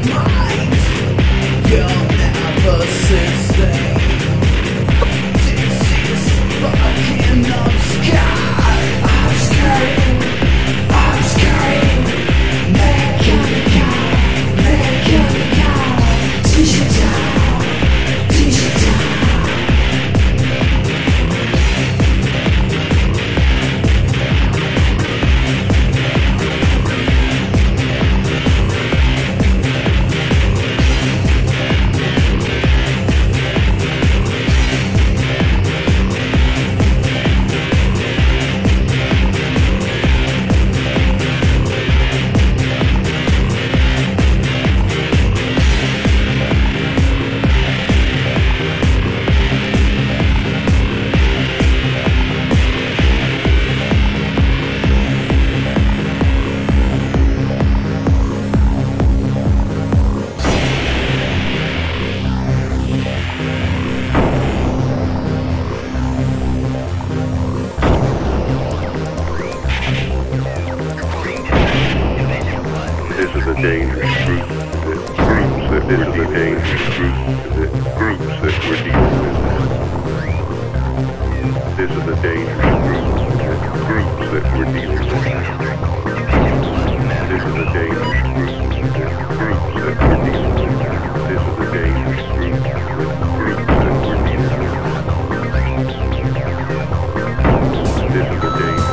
mind. You'll never sustain. This is fucking obscure. Obscure. Mechanical. Digital. This is a dangerous group that we're dealing with. This is a dangerous groups that we're dealing with. This is a dangerous groups that we're dealing with. This is a dangerous groups that we're dealing with. This is a dangerous groups that we're dealing with.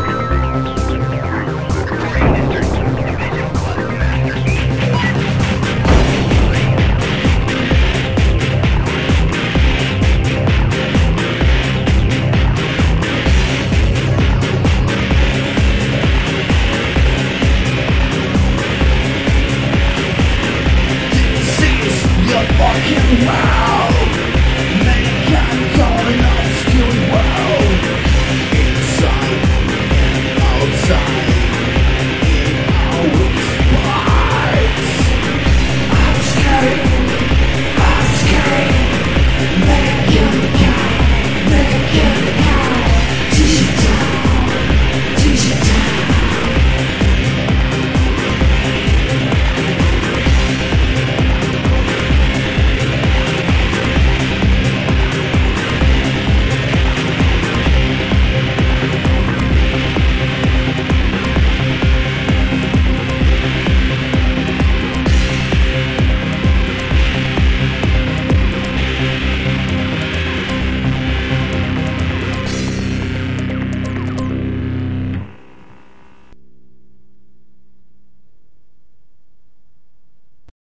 Fucking wow.